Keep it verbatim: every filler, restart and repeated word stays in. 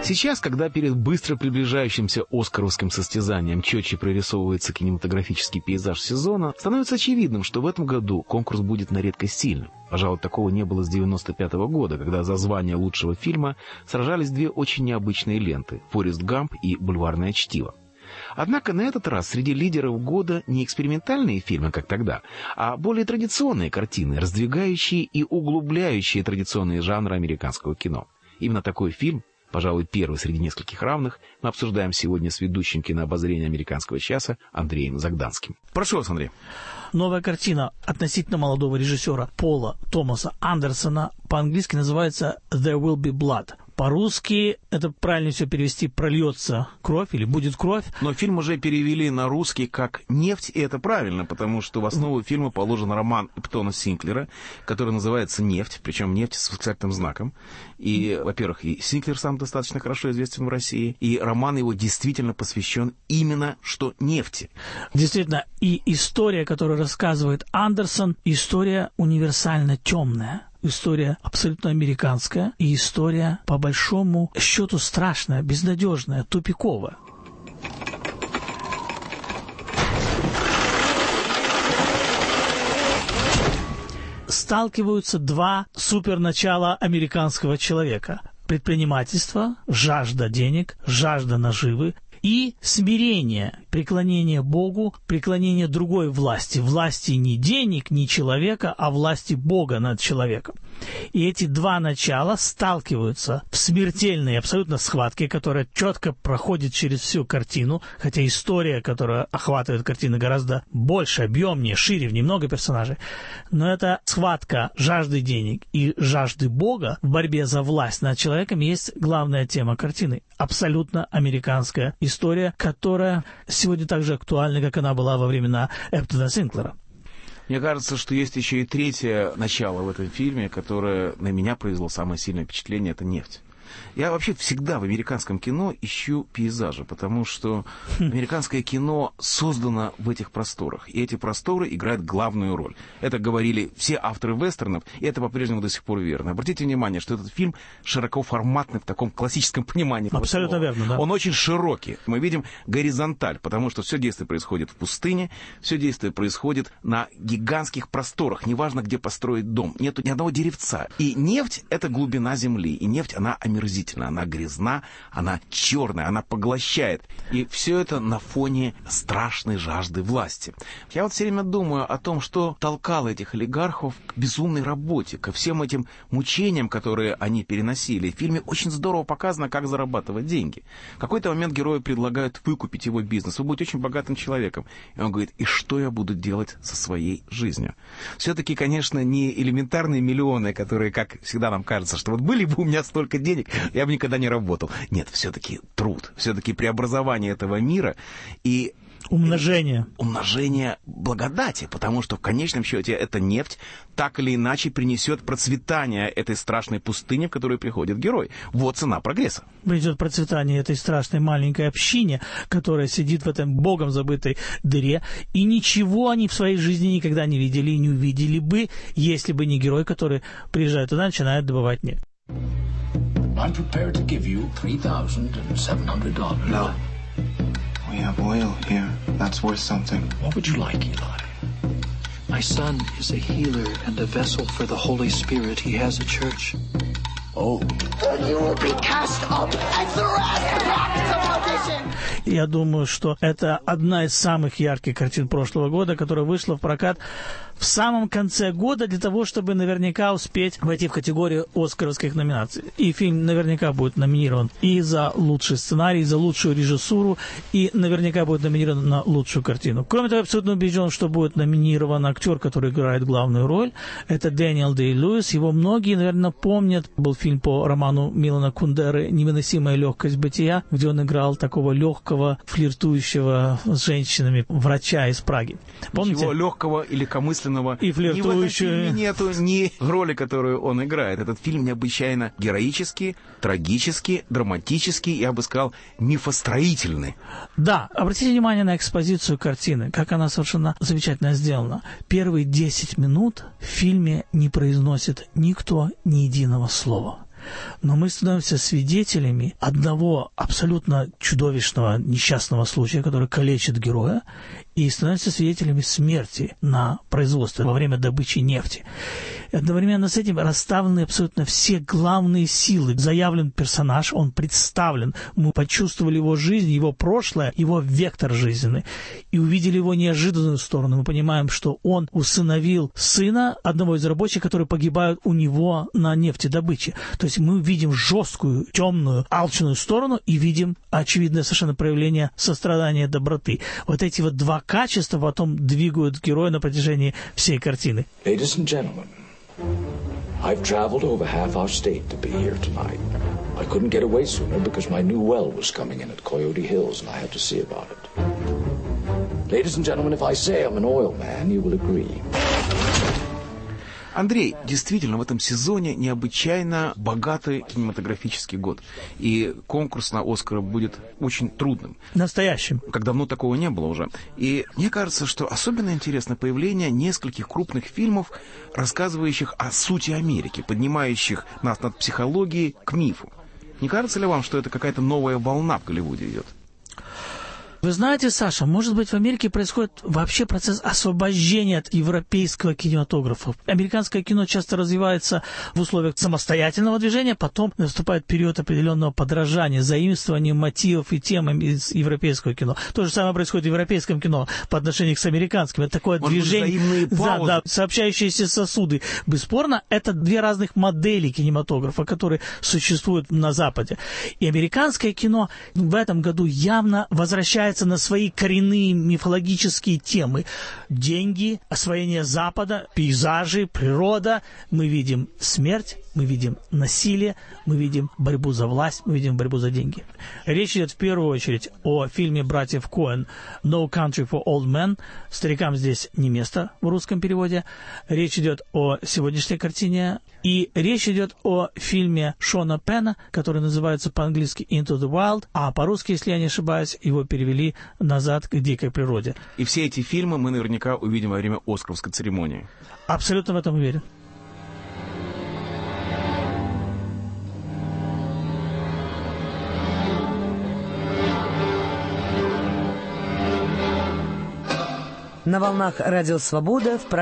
Сейчас, когда перед быстро приближающимся оскаровским состязанием четче прорисовывается кинематографический пейзаж сезона, становится очевидным, что в этом году конкурс будет на редкость сильным. Пожалуй, такого не было с девяносто пятого года, когда за звание лучшего фильма сражались две очень необычные ленты «Форрест Гамп» и «Бульварное чтиво». Однако на этот раз среди лидеров года не экспериментальные фильмы, как тогда, а более традиционные картины, раздвигающие и углубляющие традиционные жанры американского кино. Именно такой фильм, пожалуй, первый среди нескольких равных, мы обсуждаем сегодня с ведущим кинообозрения «Американского часа» Андреем Загданским. Прошу вас, Андрей. Новая картина относительно молодого режиссера Пола Томаса Андерсона по-английски называется «There Will Be Blood». По-русски это правильно все перевести «прольется кровь» или «будет кровь». Но фильм уже перевели на русский как «Нефть», и это правильно, потому что в основу фильма положен роман Эптона Синклера, который называется «Нефть», причем «Нефть» с восклицательным знаком. И, во-первых, и Синклер сам достаточно хорошо известен в России, и роман его действительно посвящен именно что нефти. Действительно, и история, которую рассказывает Андерсон, история универсально темная. История абсолютно американская и история, по большому счету, страшная, безнадежная, тупиковая. Сталкиваются два суперначала американского человека. Предпринимательство, жажда денег, жажда наживы и смирение, преклонение Богу, преклонение другой власти. Власти не денег, не человека, а власти Бога над человеком. И эти два начала сталкиваются в смертельной абсолютно схватке, которая четко проходит через всю картину, хотя история, которая охватывает картину, гораздо больше, объемнее, шире, в ней много персонажей. Но эта схватка жажды денег и жажды Бога в борьбе за власть над человеком есть главная тема картины. Абсолютно американская история, которая сегодня так же актуальна, как она была во времена Эптона Синклера. Мне кажется, что есть еще и третье начало в этом фильме, которое на меня произвело самое сильное впечатление – это «Нефть». Я вообще всегда в американском кино ищу пейзажи, потому что американское кино создано в этих просторах, и эти просторы играют главную роль. Это говорили все авторы вестернов, и это по-прежнему до сих пор верно. Обратите внимание, что этот фильм широкоформатный в таком классическом понимании. Абсолютно верно, да. Он очень широкий. Мы видим горизонталь, потому что все действие происходит в пустыне, все действие происходит на гигантских просторах, неважно, где построить дом. Нету ни одного деревца. И нефть — это глубина земли, и нефть, она омерзительна. Она грязна, она черная, она поглощает. И все это на фоне страшной жажды власти. Я вот все время думаю о том, что толкало этих олигархов к безумной работе, ко всем этим мучениям, которые они переносили. В фильме очень здорово показано, как зарабатывать деньги. В какой-то момент герою предлагают выкупить его бизнес. Вы будете очень богатым человеком. И он говорит: и что я буду делать со своей жизнью? Все-таки, конечно, не элементарные миллионы, которые, как всегда нам кажется, что вот были бы у меня столько денег, я бы никогда не работал. Нет, все-таки труд, все-таки преобразование этого мира и умножение. Умножение благодати, потому что в конечном счете эта нефть так или иначе принесет процветание этой страшной пустыни, в которую приходит герой. Вот цена прогресса. Принесет процветание этой страшной маленькой общине, которая сидит в этом богом забытой дыре, и ничего они в своей жизни никогда не видели и не увидели бы, если бы не герой, который приезжает туда и начинает добывать нефть. I'm prepared to give you three thousand seven hundred dollars. No. We have oil here. That's worth something. What would you like, Eli? My son is a healer and a vessel for the Holy Spirit. He has a church. Oh. You will be cast up and thrust back to perdition. Я думаю, что это одна из самых ярких картин прошлого года, которая вышла в прокат в самом конце года для того, чтобы наверняка успеть войти в категорию оскаровских номинаций. И фильм наверняка будет номинирован и за лучший сценарий, и за лучшую режиссуру, и наверняка будет номинирован на лучшую картину. Кроме того, я абсолютно убежден, что будет номинирован актер, который играет главную роль. Это Дэниел Дэй-Льюис. Его многие, наверное, помнят. Был фильм по роману Милана Кундеры «Невыносимая легкость бытия», где он играл такого легкого, флиртующего с женщинами врача из Праги. Помните? Ничего легкого или легкомысленного и флиртующего. Ни в этом фильме нету ни роли, которую он играет. Этот фильм необычайно героический, трагический, драматический, я бы сказал, мифостроительный. Да, обратите внимание на экспозицию картины, как она совершенно замечательно сделана. Первые десять минут в фильме не произносит никто ни единого слова. Но мы становимся свидетелями одного абсолютно чудовищного несчастного случая, который калечит героя, и становимся свидетелями смерти на производстве во время добычи нефти. И одновременно с этим расставлены абсолютно все главные силы. Заявлен персонаж, он представлен. Мы почувствовали его жизнь, его прошлое, его вектор жизненный. И увидели его неожиданную сторону. Мы понимаем, что он усыновил сына одного из рабочих, которые погибают у него на нефтедобыче. То есть мы видим жесткую, темную, алчную сторону и видим очевидное совершенно проявление сострадания, доброты. Вот эти вот два качества потом двигают героя на протяжении всей картины. Ladies and gentlemen, I've traveled over half our state to be here tonight. I couldn't get away sooner because my new well was coming in at Coyote Hills and I had to see about it. Ladies and gentlemen, if I say I'm an oil man, you will agree. Андрей, действительно, в этом сезоне необычайно богатый кинематографический год. И конкурс на «Оскара» будет очень трудным. Настоящим. Как давно такого не было уже. И мне кажется, что особенно интересно появление нескольких крупных фильмов, рассказывающих о сути Америки, поднимающих нас над психологией к мифу. Не кажется ли вам, что это какая-то новая волна в Голливуде идет? Вы знаете, Саша, может быть, в Америке происходит вообще процесс освобождения от европейского кинематографа. Американское кино часто развивается в условиях самостоятельного движения, потом наступает период определенного подражания, заимствования мотивов и тем из европейского кино. То же самое происходит в европейском кино по отношению к американскому. Это такое может движение, да, да, сообщающиеся сосуды. Бесспорно, это две разных модели кинематографа, которые существуют на Западе. И американское кино в этом году явно возвращается на свои коренные мифологические темы. Деньги, освоение Запада, пейзажи, природа. Мы видим смерть, мы видим насилие, мы видим борьбу за власть, мы видим борьбу за деньги. Речь идет в первую очередь о фильме братьев Коэн «No Country for Old Men». Старикам здесь не место в русском переводе. Речь идет о сегодняшней картине. И речь идет о фильме Шона Пена, который называется по-английски «Into the Wild», а по-русски, если я не ошибаюсь, его перевели «Назад к дикой природе». И все эти фильмы мы наверняка увидим во время «Оскаровской церемонии». Абсолютно в этом уверен. На волнах Радио Свобода в